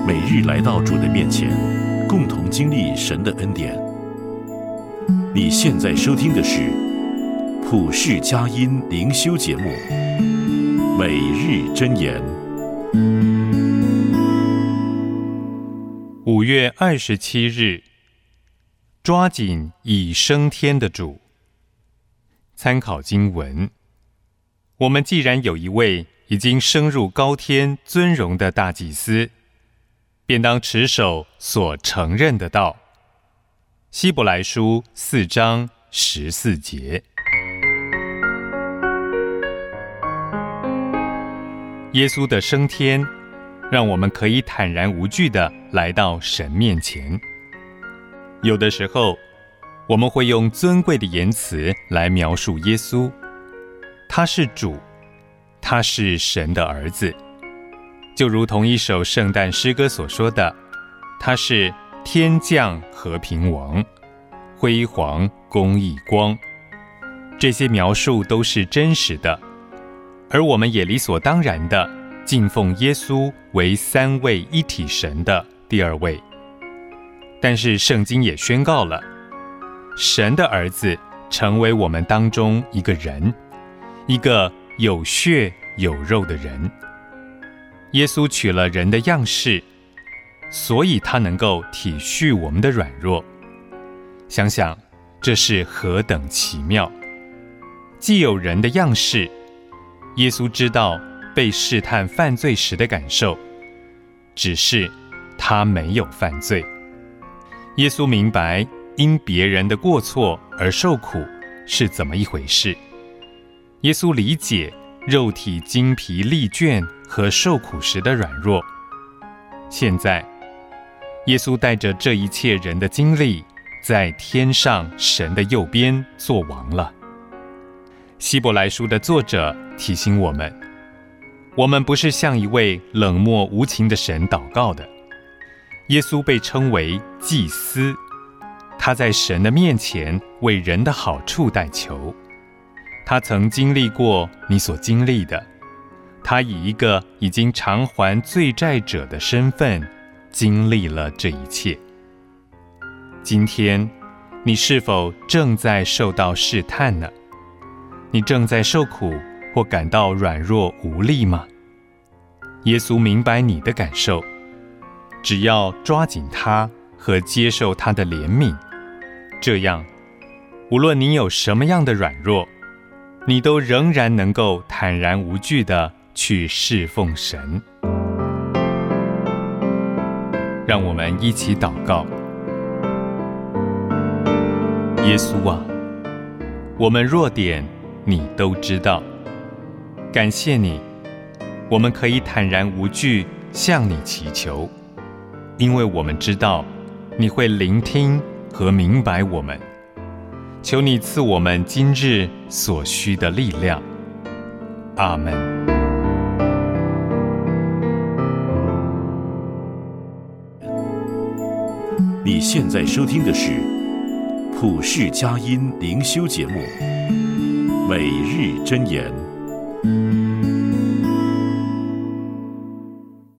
每日来到主的面前，共同经历神的恩典。你现在收听的是普世佳音灵修节目《每日箴言》。 5月27日，抓紧已升天的主。参考经文：我们既然有一位已经升入高天尊荣的大祭司，便当持守所承认的道。希伯来书4章14节。耶稣的升天，让我们可以坦然无惧地来到神面前。有的时候，我们会用尊贵的言辞来描述耶稣，他是主，他是神的儿子，就如同一首圣诞诗歌所说的，他是天降和平王，辉煌公义光。这些描述都是真实的，而我们也理所当然地敬奉耶稣为三位一体神的第二位。但是圣经也宣告了，神的儿子成为我们当中一个人，一个有血有肉的人。耶稣取了人的样式，所以他能够体恤我们的软弱。想想这是何等奇妙！既有人的样式，耶稣知道被试探犯罪时的感受，只是他没有犯罪。耶稣明白因别人的过错而受苦是怎么一回事。耶稣理解肉体精疲力倦和受苦时的软弱。现在，耶稣带着这一切人的经历，在天上神的右边作王了。希伯来书的作者提醒我们，我们不是向一位冷漠无情的神祷告的。耶稣被称为祭司，他在神的面前为人的好处代求。他曾经历过你所经历的，他以一个已经偿还罪债者的身份经历了这一切。今天，你是否正在受到试探呢？你正在受苦或感到软弱无力吗？耶稣明白你的感受，只要抓紧他和接受他的怜悯，这样，无论你有什么样的软弱，你都仍然能够坦然无惧地去侍奉神。让我们一起祷告。耶稣啊，我们弱点你都知道，感谢你，我们可以坦然无惧向你祈求，因为我们知道你会聆听和明白我们。求你赐我们今日所需的力量。阿们。 你现在收听的是普世佳音灵修节目《每日箴言》。